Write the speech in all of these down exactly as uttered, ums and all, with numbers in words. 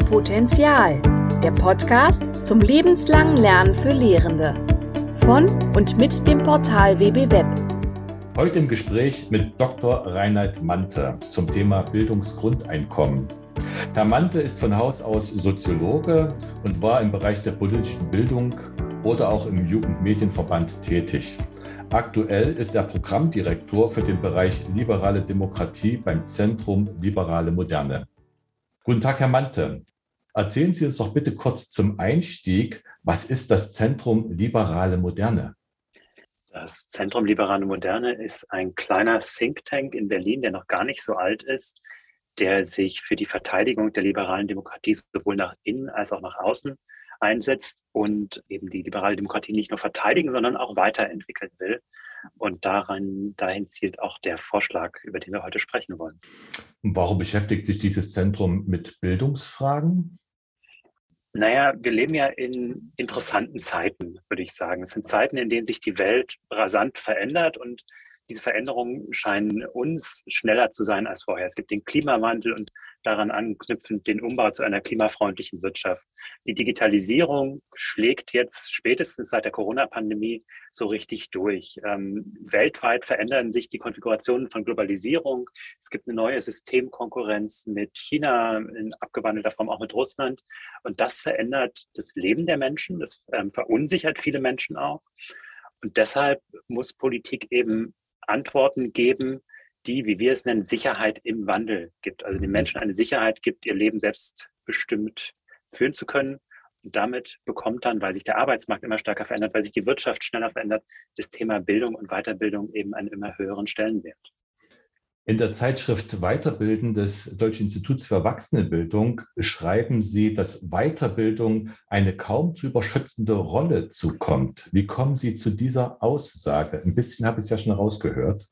Potenzial, der Podcast zum lebenslangen Lernen für Lehrende. Von und mit dem Portal W B Web. Heute im Gespräch mit Doktor Reinhard Mante zum Thema Bildungsgrundeinkommen. Herr Mante ist von Haus aus Soziologe und war im Bereich der politischen Bildung oder auch im Jugendmedienverband tätig. Aktuell ist er Programmdirektor für den Bereich Liberale Demokratie beim Zentrum Liberale Moderne. Guten Tag, Herr Mante. Erzählen Sie uns doch bitte kurz zum Einstieg, was ist das Zentrum Liberale Moderne? Das Zentrum Liberale Moderne ist ein kleiner Think Tank in Berlin, der noch gar nicht so alt ist, der sich für die Verteidigung der liberalen Demokratie sowohl nach innen als auch nach außen einsetzt und eben die liberale Demokratie nicht nur verteidigen, sondern auch weiterentwickeln will. Und daran, dahin zielt auch der Vorschlag, über den wir heute sprechen wollen. Und warum beschäftigt sich dieses Zentrum mit Bildungsfragen? Naja, wir leben ja in interessanten Zeiten, würde ich sagen. Es sind Zeiten, in denen sich die Welt rasant verändert und diese Veränderungen scheinen uns schneller zu sein als vorher. Es gibt den Klimawandel und daran anknüpfend den Umbau zu einer klimafreundlichen Wirtschaft. Die Digitalisierung schlägt jetzt spätestens seit der Corona-Pandemie so richtig durch. Ähm, weltweit verändern sich die Konfigurationen von Globalisierung. Es gibt eine neue Systemkonkurrenz mit China, in abgewandelter Form auch mit Russland. Und das verändert das Leben der Menschen, das ähm, verunsichert viele Menschen auch. Und deshalb muss Politik eben Antworten geben, die, wie wir es nennen, Sicherheit im Wandel gibt. Also den Menschen eine Sicherheit gibt, ihr Leben selbstbestimmt führen zu können. Und damit bekommt dann, weil sich der Arbeitsmarkt immer stärker verändert, weil sich die Wirtschaft schneller verändert, das Thema Bildung und Weiterbildung eben einen immer höheren Stellenwert. In der Zeitschrift Weiterbilden des Deutschen Instituts für Erwachsenenbildung schreiben Sie, dass Weiterbildung eine kaum zu überschätzende Rolle zukommt. Wie kommen Sie zu dieser Aussage? Ein bisschen habe ich es ja schon rausgehört.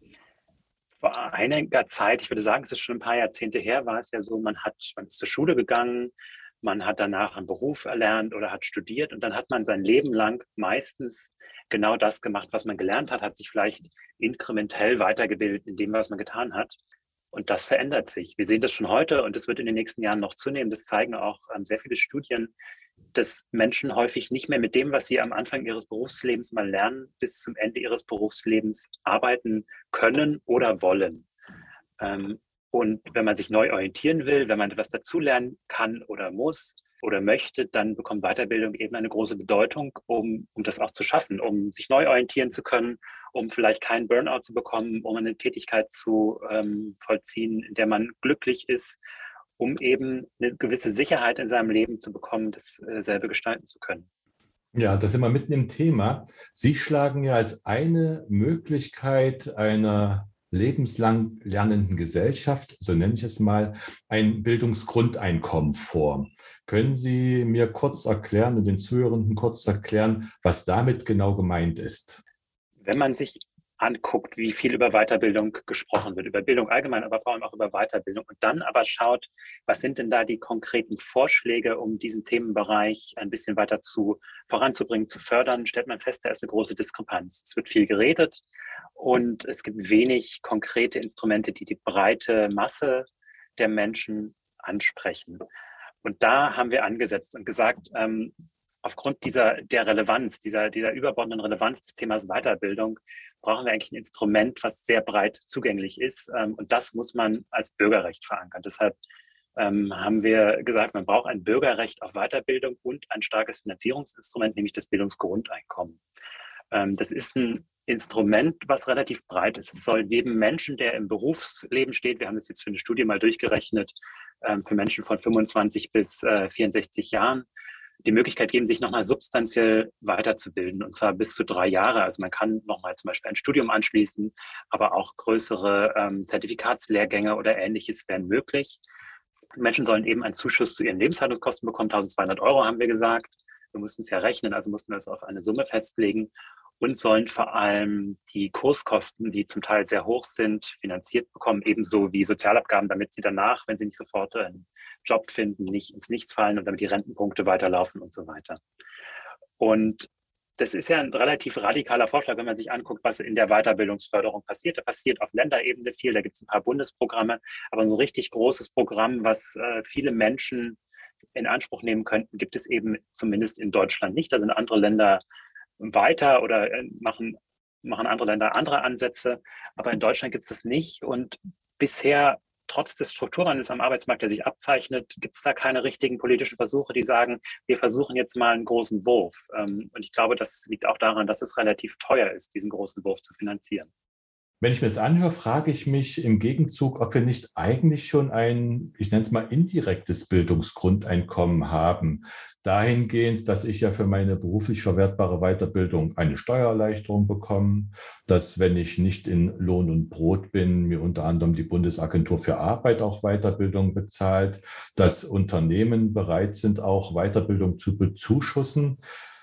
Vor einiger Zeit, ich würde sagen, es ist schon ein paar Jahrzehnte her, war es ja so, man hat, man ist zur Schule gegangen, man hat danach einen Beruf erlernt oder hat studiert und dann hat man sein Leben lang meistens genau das gemacht, was man gelernt hat, hat sich vielleicht inkrementell weitergebildet in dem, was man getan hat. Und das verändert sich. Wir sehen das schon heute und es wird in den nächsten Jahren noch zunehmen. Das zeigen auch ähm, sehr viele Studien, dass Menschen häufig nicht mehr mit dem, was sie am Anfang ihres Berufslebens mal lernen, bis zum Ende ihres Berufslebens arbeiten können oder wollen. Ähm, Und wenn man sich neu orientieren will, wenn man etwas dazulernen kann oder muss oder möchte, dann bekommt Weiterbildung eben eine große Bedeutung, um, um das auch zu schaffen, um sich neu orientieren zu können, um vielleicht keinen Burnout zu bekommen, um eine Tätigkeit zu ähm, vollziehen, in der man glücklich ist, um eben eine gewisse Sicherheit in seinem Leben zu bekommen, dasselbe gestalten zu können. Ja, da sind wir mitten im Thema. Sie schlagen ja als eine Möglichkeit einer lebenslang lernenden Gesellschaft, so nenne ich es mal, ein Bildungsgrundeinkommen vor. Können Sie mir kurz erklären und den Zuhörenden kurz erklären, was damit genau gemeint ist? Wenn man sich anguckt, wie viel über Weiterbildung gesprochen wird, über Bildung allgemein, aber vor allem auch über Weiterbildung und dann aber schaut, was sind denn da die konkreten Vorschläge, um diesen Themenbereich ein bisschen weiter zu voranzubringen, zu fördern, stellt man fest, da ist eine große Diskrepanz. Es wird viel geredet und es gibt wenig konkrete Instrumente, die die breite Masse der Menschen ansprechen. Und da haben wir angesetzt und gesagt, ähm, aufgrund dieser der Relevanz, dieser, dieser überbordenden Relevanz des Themas Weiterbildung, brauchen wir eigentlich ein Instrument, was sehr breit zugänglich ist. Ähm, und das muss man als Bürgerrecht verankern. Deshalb ähm, haben wir gesagt, man braucht ein Bürgerrecht auf Weiterbildung und ein starkes Finanzierungsinstrument, nämlich das Bildungsgrundeinkommen. Ähm, das ist ein Instrument, was relativ breit ist. Es soll jedem Menschen, der im Berufsleben steht, wir haben das jetzt für eine Studie mal durchgerechnet, ähm, für Menschen von fünfundzwanzig bis äh, vierundsechzig Jahren, die Möglichkeit geben, sich nochmal substanziell weiterzubilden, und zwar bis zu drei Jahre. Also man kann nochmal zum Beispiel ein Studium anschließen, aber auch größere ähm, Zertifikatslehrgänge oder Ähnliches wären möglich. Menschen sollen eben einen Zuschuss zu ihren Lebenshaltungskosten bekommen, eintausendzweihundert Euro haben wir gesagt. Wir mussten es ja rechnen, also mussten wir es auf eine Summe festlegen und sollen vor allem die Kurskosten, die zum Teil sehr hoch sind, finanziert bekommen, ebenso wie Sozialabgaben, damit sie danach, wenn sie nicht sofort einen Job finden, nicht ins Nichts fallen und damit die Rentenpunkte weiterlaufen und so weiter. Und das ist ja ein relativ radikaler Vorschlag, wenn man sich anguckt, was in der Weiterbildungsförderung passiert. Da passiert auf Länderebene viel, da gibt es ein paar Bundesprogramme, aber ein so richtig großes Programm, was äh, viele Menschen in Anspruch nehmen könnten, gibt es eben zumindest in Deutschland nicht. Da sind andere Länder weiter oder machen, machen andere Länder andere Ansätze. Aber in Deutschland gibt es das nicht. Und bisher, trotz des Strukturwandels am Arbeitsmarkt, der sich abzeichnet, gibt es da keine richtigen politischen Versuche, die sagen, wir versuchen jetzt mal einen großen Wurf. Und ich glaube, das liegt auch daran, dass es relativ teuer ist, diesen großen Wurf zu finanzieren. Wenn ich mir das anhöre, frage ich mich im Gegenzug, ob wir nicht eigentlich schon ein, ich nenne es mal, indirektes Bildungsgrundeinkommen haben. Dahingehend, dass ich ja für meine beruflich verwertbare Weiterbildung eine Steuererleichterung bekomme, dass, wenn ich nicht in Lohn und Brot bin, mir unter anderem die Bundesagentur für Arbeit auch Weiterbildung bezahlt, dass Unternehmen bereit sind, auch Weiterbildung zu bezuschussen.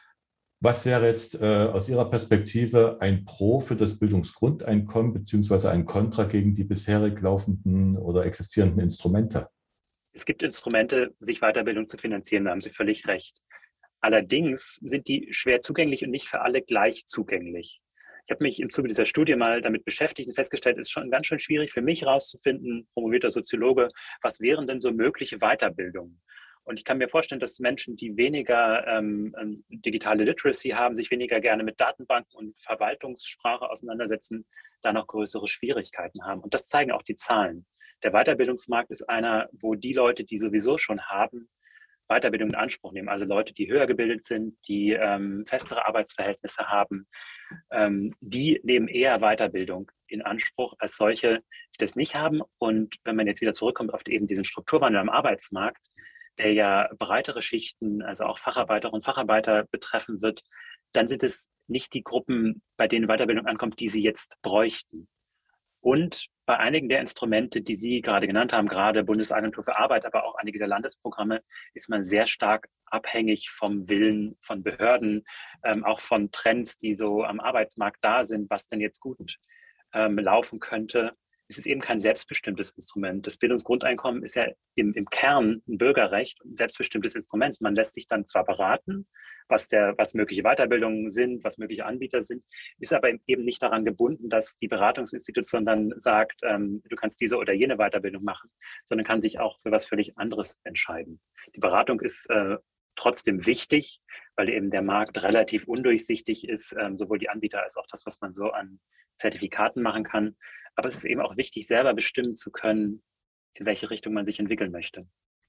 Was wäre jetzt äh, aus Ihrer Perspektive ein Pro für das Bildungsgrundeinkommen beziehungsweise ein Kontra gegen die bisherig laufenden oder existierenden Instrumente? Es gibt Instrumente, sich Weiterbildung zu finanzieren, da haben Sie völlig recht. Allerdings sind die schwer zugänglich und nicht für alle gleich zugänglich. Ich habe mich im Zuge dieser Studie mal damit beschäftigt und festgestellt, es ist schon ganz schön schwierig für mich herauszufinden, promovierter Soziologe, was wären denn so mögliche Weiterbildungen? Und ich kann mir vorstellen, dass Menschen, die weniger ähm, digitale Literacy haben, sich weniger gerne mit Datenbanken und Verwaltungssprache auseinandersetzen, da noch größere Schwierigkeiten haben. Und das zeigen auch die Zahlen. Der Weiterbildungsmarkt ist einer, wo die Leute, die sowieso schon haben, Weiterbildung in Anspruch nehmen. Also Leute, die höher gebildet sind, die ähm, festere Arbeitsverhältnisse haben, ähm, die nehmen eher Weiterbildung in Anspruch als solche, die das nicht haben. Und wenn man jetzt wieder zurückkommt auf eben diesen Strukturwandel am Arbeitsmarkt, der ja breitere Schichten, also auch Facharbeiterinnen und Facharbeiter betreffen wird, dann sind es nicht die Gruppen, bei denen Weiterbildung ankommt, die sie jetzt bräuchten. Und bei einigen der Instrumente, die Sie gerade genannt haben, gerade Bundesagentur für Arbeit, aber auch einige der Landesprogramme, ist man sehr stark abhängig vom Willen von Behörden, ähm, auch von Trends, die so am Arbeitsmarkt da sind, was denn jetzt gut ähm, laufen könnte. Es ist eben kein selbstbestimmtes Instrument. Das Bildungsgrundeinkommen ist ja im, im Kern ein Bürgerrecht, ein selbstbestimmtes Instrument. Man lässt sich dann zwar beraten, was, der, was mögliche Weiterbildungen sind, was mögliche Anbieter sind, ist aber eben nicht daran gebunden, dass die Beratungsinstitution dann sagt, ähm, du kannst diese oder jene Weiterbildung machen, sondern kann sich auch für was völlig anderes entscheiden. Die Beratung ist äh, trotzdem wichtig, weil eben der Markt relativ undurchsichtig ist, ähm, sowohl die Anbieter als auch das, was man so an Zertifikaten machen kann. Aber es ist eben auch wichtig, selber bestimmen zu können, in welche Richtung man sich entwickeln möchte.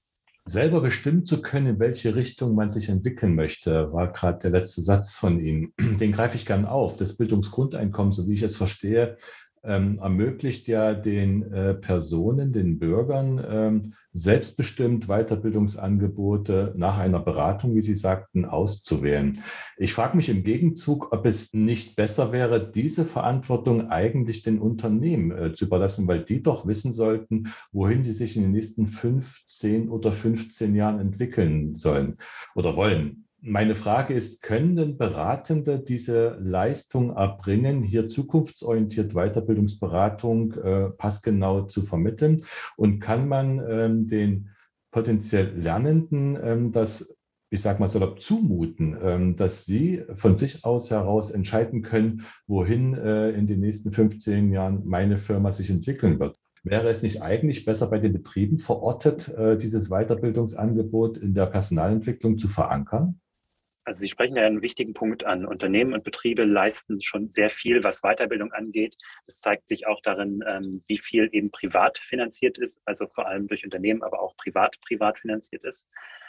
Selber bestimmen zu können, in welche Richtung man sich entwickeln möchte, war gerade der letzte Satz von Ihnen. Den greife ich gern auf. Das Bildungsgrundeinkommen, so wie ich es verstehe, ähm, ermöglicht ja den äh, Personen, den Bürgern, ähm, selbstbestimmt Weiterbildungsangebote nach einer Beratung, wie Sie sagten, auszuwählen. Ich frage mich im Gegenzug, ob es nicht besser wäre, diese Verantwortung eigentlich den Unternehmen äh, zu überlassen, weil die doch wissen sollten, wohin sie sich in den nächsten fünf, zehn oder fünfzehn Jahren entwickeln sollen oder wollen. Meine Frage ist, können denn Beratende diese Leistung erbringen, hier zukunftsorientiert Weiterbildungsberatung äh, passgenau zu vermitteln? Und kann man ähm, den potenziell Lernenden ähm, das, ich sage mal salopp, zumuten, ähm, dass sie von sich aus heraus entscheiden können, wohin äh, in den nächsten fünfzehn Jahren meine Firma sich entwickeln wird? Wäre es nicht eigentlich besser, bei den Betrieben verortet, äh, dieses Weiterbildungsangebot in der Personalentwicklung zu verankern? Also Sie sprechen ja einen wichtigen Punkt an. Unternehmen und Betriebe leisten schon sehr viel, was Weiterbildung angeht. Das zeigt sich auch darin, wie viel eben privat finanziert ist, also vor allem durch Unternehmen, aber auch privat privat finanziert ist.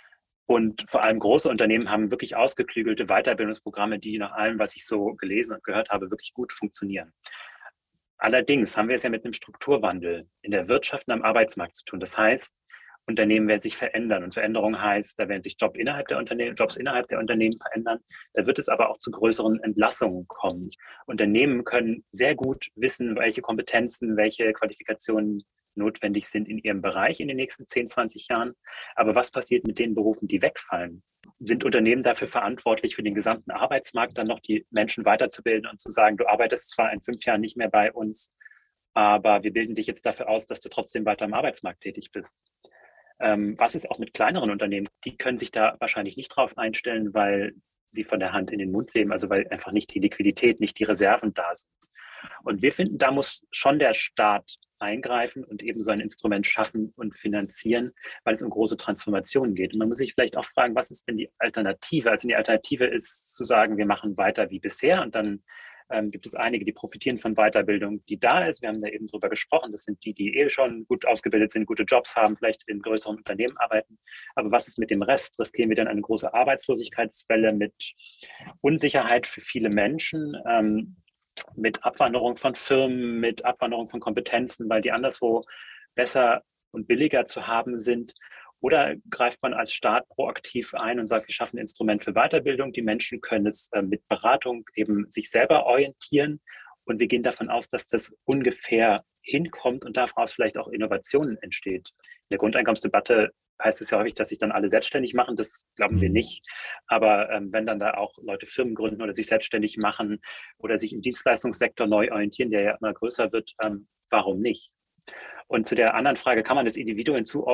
Und vor allem große Unternehmen haben wirklich ausgeklügelte Weiterbildungsprogramme, die nach allem, was ich so gelesen und gehört habe, wirklich gut funktionieren. Allerdings haben wir es ja mit einem Strukturwandel in der Wirtschaft und am Arbeitsmarkt zu tun. Das heißt, Unternehmen werden sich verändern und Veränderung heißt, da werden sich Job innerhalb der Unternehmen, Jobs innerhalb der Unternehmen verändern. Da wird es aber auch zu größeren Entlassungen kommen. Unternehmen können sehr gut wissen, welche Kompetenzen, welche Qualifikationen notwendig sind in ihrem Bereich in den nächsten zehn, zwanzig Jahren. Aber was passiert mit den Berufen, die wegfallen? Sind Unternehmen dafür verantwortlich, für den gesamten Arbeitsmarkt dann noch die Menschen weiterzubilden und zu sagen, du arbeitest zwar in fünf Jahren nicht mehr bei uns, aber wir bilden dich jetzt dafür aus, dass du trotzdem weiter am Arbeitsmarkt tätig bist? Ähm, was ist auch mit kleineren Unternehmen? Die können sich da wahrscheinlich nicht drauf einstellen, weil sie von der Hand in den Mund leben, also weil einfach nicht die Liquidität, nicht die Reserven da sind. Und wir finden, da muss schon der Staat eingreifen und eben so ein Instrument schaffen und finanzieren, weil es um große Transformationen geht. Und man muss sich vielleicht auch fragen, was ist denn die Alternative? Also die Alternative ist zu sagen, wir machen weiter wie bisher und dann ähm, gibt es einige, die profitieren von Weiterbildung, die da ist. Wir haben da eben drüber gesprochen. Das sind die, die eh schon gut ausgebildet sind, gute Jobs haben, vielleicht in größeren Unternehmen arbeiten. Aber was ist mit dem Rest? Riskieren wir dann eine große Arbeitslosigkeitswelle mit Unsicherheit für viele Menschen? Ähm, mit Abwanderung von Firmen, mit Abwanderung von Kompetenzen, weil die anderswo besser und billiger zu haben sind? Oder greift man als Staat proaktiv ein und sagt, wir schaffen ein Instrument für Weiterbildung, die Menschen können es äh, mit Beratung eben sich selber orientieren und wir gehen davon aus, dass das ungefähr hinkommt und daraus vielleicht auch Innovationen entsteht. In der Grundeinkommensdebatte heißt es ja häufig, dass sich dann alle selbstständig machen. Das glauben wir nicht. Aber ähm, wenn dann da auch Leute Firmen gründen oder sich selbstständig machen oder sich im Dienstleistungssektor neu orientieren, der ja immer größer wird, ähm, warum nicht? Und zu der anderen Frage, kann man das Individuen zu,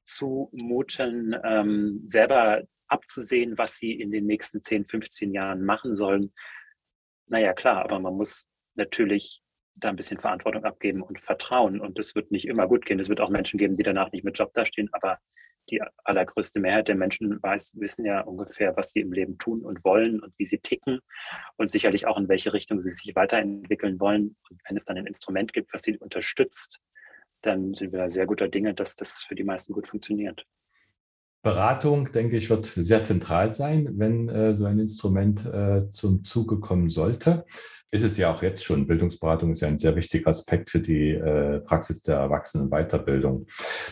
zumuten, ähm, selber abzusehen, was sie in den nächsten zehn, fünfzehn Jahren machen sollen? Naja, klar, aber man muss natürlich da ein bisschen Verantwortung abgeben und vertrauen. Und das wird nicht immer gut gehen. Es wird auch Menschen geben, die danach nicht mit Job dastehen, aber die allergrößte Mehrheit der Menschen weiß, wissen ja ungefähr, was sie im Leben tun und wollen und wie sie ticken und sicherlich auch, in welche Richtung sie sich weiterentwickeln wollen. Und wenn es dann ein Instrument gibt, was sie unterstützt, dann sind wir da sehr guter Dinge, dass das für die meisten gut funktioniert. Beratung, denke ich, wird sehr zentral sein, wenn äh, so ein Instrument äh, zum Zuge kommen sollte. Ist es ja auch jetzt schon. Bildungsberatung ist ja ein sehr wichtiger Aspekt für die äh, Praxis der Erwachsenenweiterbildung.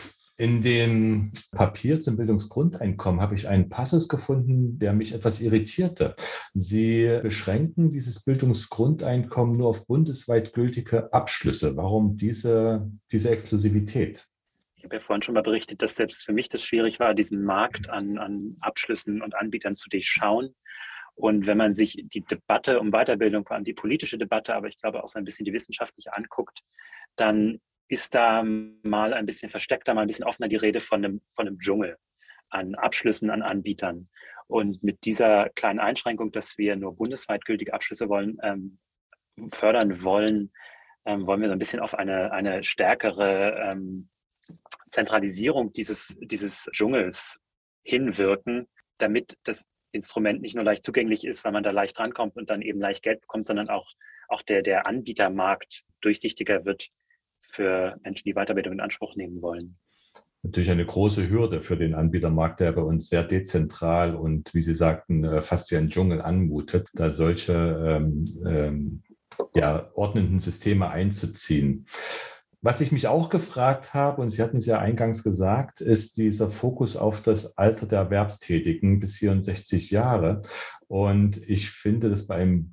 In dem Papier zum Bildungsgrundeinkommen habe ich einen Passus gefunden, der mich etwas irritierte. Sie beschränken dieses Bildungsgrundeinkommen nur auf bundesweit gültige Abschlüsse. Warum diese, diese Exklusivität? Ich habe ja vorhin schon mal berichtet, dass selbst für mich das schwierig war, diesen Markt an, an Abschlüssen und Anbietern zu durchschauen. Und wenn man sich die Debatte um Weiterbildung, vor allem die politische Debatte, aber ich glaube auch so ein bisschen die wissenschaftliche anguckt, dann ist da mal ein bisschen versteckter, mal ein bisschen offener die Rede von einem, von einem Dschungel an Abschlüssen, an Anbietern. Und mit dieser kleinen Einschränkung, dass wir nur bundesweit gültige Abschlüsse wollen, ähm, fördern wollen, ähm, wollen wir so ein bisschen auf eine, eine stärkere ähm, Zentralisierung dieses, dieses Dschungels hinwirken, damit das Instrument nicht nur leicht zugänglich ist, weil man da leicht rankommt und dann eben leicht Geld bekommt, sondern auch, auch der, der Anbietermarkt durchsichtiger wird für Menschen, die Weiterbildung in Anspruch nehmen wollen. Natürlich eine große Hürde für den Anbietermarkt, der bei uns sehr dezentral und, wie Sie sagten, fast wie ein Dschungel anmutet, da solche ähm, ähm, ja, ordnenden Systeme einzuziehen. Was ich mich auch gefragt habe, und Sie hatten es ja eingangs gesagt, ist dieser Fokus auf das Alter der Erwerbstätigen bis vierundsechzig Jahre. Und ich finde, dass beim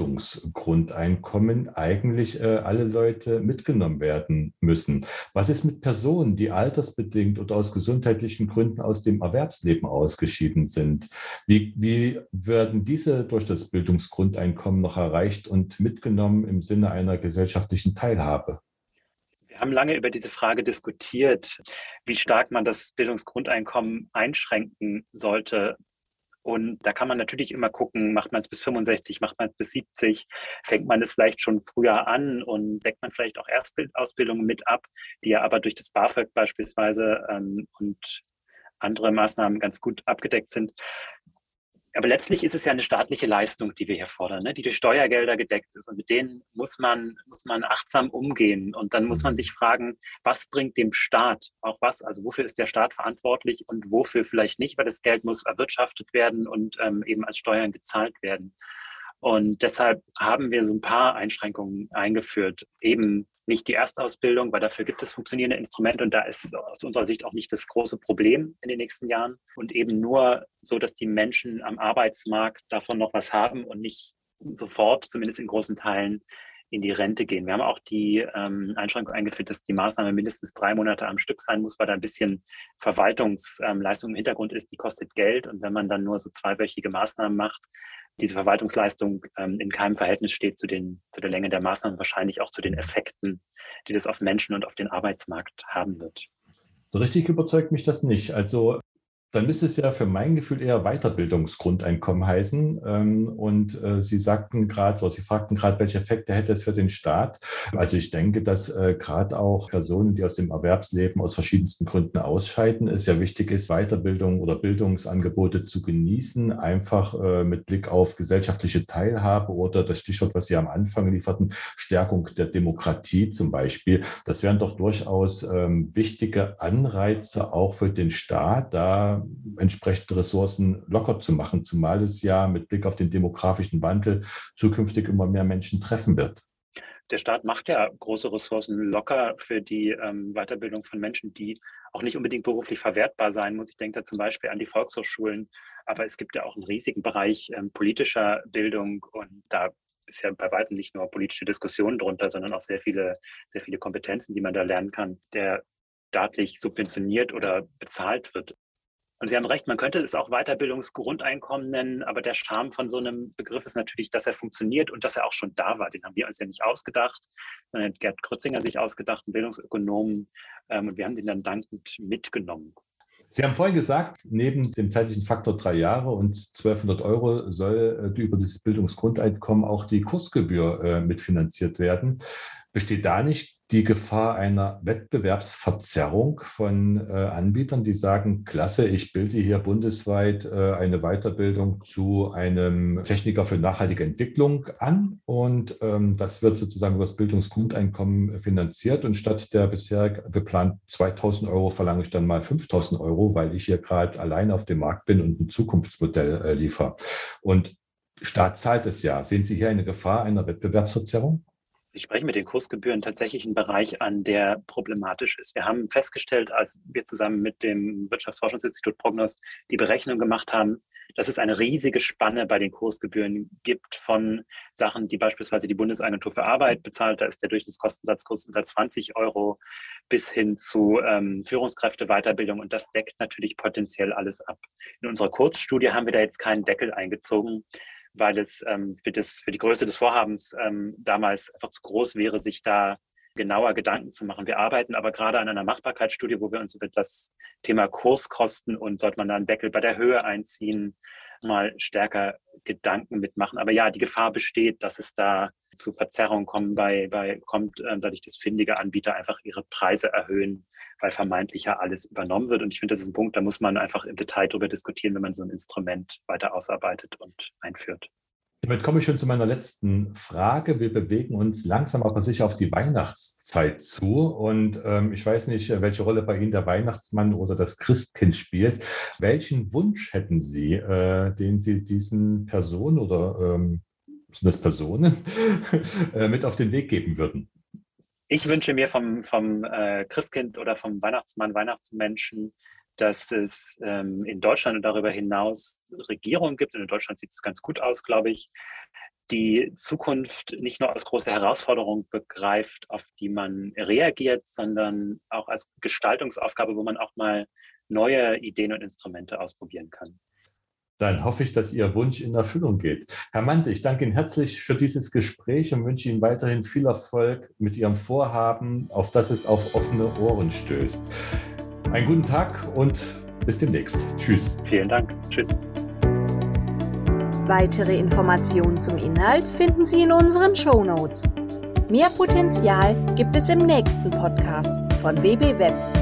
Bildungsgrundeinkommen eigentlich äh, alle Leute mitgenommen werden müssen. Was ist mit Personen, die altersbedingt oder aus gesundheitlichen Gründen aus dem Erwerbsleben ausgeschieden sind? Wie, wie werden diese durch das Bildungsgrundeinkommen noch erreicht und mitgenommen im Sinne einer gesellschaftlichen Teilhabe? Wir haben lange über diese Frage diskutiert, wie stark man das Bildungsgrundeinkommen einschränken sollte. Und da kann man natürlich immer gucken, macht man es bis fünfundsechzig, macht man es bis siebzig, fängt man es vielleicht schon früher an und deckt man vielleicht auch Erstausbildungen mit ab, die ja aber durch das BAföG beispielsweise ähm, und andere Maßnahmen ganz gut abgedeckt sind. Aber letztlich ist es ja eine staatliche Leistung, die wir hier fordern, ne, die durch Steuergelder gedeckt ist. Und mit denen muss man, muss man achtsam umgehen. Und dann muss man sich fragen, was bringt dem Staat auch was? Also wofür ist der Staat verantwortlich und wofür vielleicht nicht? Weil das Geld muss erwirtschaftet werden und ähm, eben als Steuern gezahlt werden. Und deshalb haben wir so ein paar Einschränkungen eingeführt. Eben nicht die Erstausbildung, weil dafür gibt es funktionierende Instrumente und da ist aus unserer Sicht auch nicht das große Problem in den nächsten Jahren. Und eben nur so, dass die Menschen am Arbeitsmarkt davon noch was haben und nicht sofort, zumindest in großen Teilen, in die Rente gehen. Wir haben auch die ähm, Einschränkung eingeführt, dass die Maßnahme mindestens drei Monate am Stück sein muss, weil da ein bisschen Verwaltungsleistung im Hintergrund ist, die kostet Geld. Und wenn man dann nur so zweiwöchige Maßnahmen macht, diese Verwaltungsleistung ähm, in keinem Verhältnis steht zu, den, zu der Länge der Maßnahmen, wahrscheinlich auch zu den Effekten, die das auf Menschen und auf den Arbeitsmarkt haben wird. So richtig überzeugt mich das nicht. Also Dann müsste es ja für mein Gefühl eher Weiterbildungsgrundeinkommen heißen. Und Sie sagten gerade, oder Sie fragten gerade, welche Effekte hätte es für den Staat? Also ich denke, dass gerade auch Personen, die aus dem Erwerbsleben aus verschiedensten Gründen ausscheiden, es ja wichtig ist, Weiterbildung oder Bildungsangebote zu genießen, einfach mit Blick auf gesellschaftliche Teilhabe oder das Stichwort, was Sie am Anfang lieferten, Stärkung der Demokratie zum Beispiel. Das wären doch durchaus wichtige Anreize auch für den Staat, da entsprechende Ressourcen locker zu machen, zumal es ja mit Blick auf den demografischen Wandel zukünftig immer mehr Menschen treffen wird. Der Staat macht ja große Ressourcen locker für die ähm, Weiterbildung von Menschen, die auch nicht unbedingt beruflich verwertbar sein muss. Ich denke da zum Beispiel an die Volkshochschulen, aber es gibt ja auch einen riesigen Bereich ähm, politischer Bildung und da ist ja bei weitem nicht nur politische Diskussionen drunter, sondern auch sehr viele, sehr viele Kompetenzen, die man da lernen kann, der staatlich subventioniert oder bezahlt wird. Und Sie haben recht, man könnte es auch Weiterbildungsgrundeinkommen nennen, aber der Charme von so einem Begriff ist natürlich, dass er funktioniert und dass er auch schon da war. Den haben wir uns ja nicht ausgedacht, sondern Gerd Krützinger sich ausgedacht, ein Bildungsökonom, ähm, und wir haben den dann dankend mitgenommen. Sie haben vorhin gesagt, neben dem zeitlichen Faktor drei Jahre und zwölfhundert Euro soll äh, über dieses Bildungsgrundeinkommen auch die Kursgebühr äh, mitfinanziert werden. Besteht da nicht die Gefahr einer Wettbewerbsverzerrung von äh, Anbietern, die sagen, klasse, ich bilde hier bundesweit äh, eine Weiterbildung zu einem Techniker für nachhaltige Entwicklung an und ähm, das wird sozusagen über das Bildungsgrundeinkommen finanziert und statt der bisher geplant zweitausend Euro verlange ich dann mal fünftausend Euro, weil ich hier gerade allein auf dem Markt bin und ein Zukunftsmodell äh, liefere. Und Staat zahlt es ja. Sehen Sie hier eine Gefahr einer Wettbewerbsverzerrung? Sie sprechen mit den Kursgebühren tatsächlich einen Bereich an, der problematisch ist. Wir haben festgestellt, als wir zusammen mit dem Wirtschaftsforschungsinstitut Prognos die Berechnung gemacht haben, dass es eine riesige Spanne bei den Kursgebühren gibt von Sachen, die beispielsweise die Bundesagentur für Arbeit bezahlt. Da ist der Durchschnittskostensatzkurs unter zwanzig Euro bis hin zu ähm, Führungskräfteweiterbildung. Und das deckt natürlich potenziell alles ab. In unserer Kurzstudie haben wir da jetzt keinen Deckel eingezogen, weil es ähm, für, das, für die Größe des Vorhabens ähm, damals einfach zu groß wäre, sich da genauer Gedanken zu machen. Wir arbeiten aber gerade an einer Machbarkeitsstudie, wo wir uns über das Thema Kurskosten und sollte man da einen Deckel bei der Höhe einziehen, mal stärker Gedanken mitmachen. Aber ja, die Gefahr besteht, dass es da zu Verzerrungen kommen bei, bei, kommt, äh, dadurch, dass findige Anbieter einfach ihre Preise erhöhen, weil vermeintlich ja alles übernommen wird. Und ich finde, das ist ein Punkt, da muss man einfach im Detail darüber diskutieren, wenn man so ein Instrument weiter ausarbeitet und einführt. Damit komme ich schon zu meiner letzten Frage. Wir bewegen uns langsam aber sicher auf die Weihnachtszeit zu. Und ähm, ich weiß nicht, welche Rolle bei Ihnen der Weihnachtsmann oder das Christkind spielt. Welchen Wunsch hätten Sie, äh, den Sie diesen Personen oder ähm, sind das Personen äh, mit auf den Weg geben würden? Ich wünsche mir vom, vom äh, Christkind oder vom Weihnachtsmann, Weihnachtsmenschen, dass es ähm, in Deutschland und darüber hinaus Regierungen gibt, und in Deutschland sieht es ganz gut aus, glaube ich, die Zukunft nicht nur als große Herausforderung begreift, auf die man reagiert, sondern auch als Gestaltungsaufgabe, wo man auch mal neue Ideen und Instrumente ausprobieren kann. Dann hoffe ich, dass Ihr Wunsch in Erfüllung geht. Herr Manthe, ich danke Ihnen herzlich für dieses Gespräch und wünsche Ihnen weiterhin viel Erfolg mit Ihrem Vorhaben, auf das es auf offene Ohren stößt. Einen guten Tag und bis demnächst. Tschüss. Vielen Dank. Tschüss. Weitere Informationen zum Inhalt finden Sie in unseren Shownotes. Mehr Potenzial gibt es im nächsten Podcast von W B Web.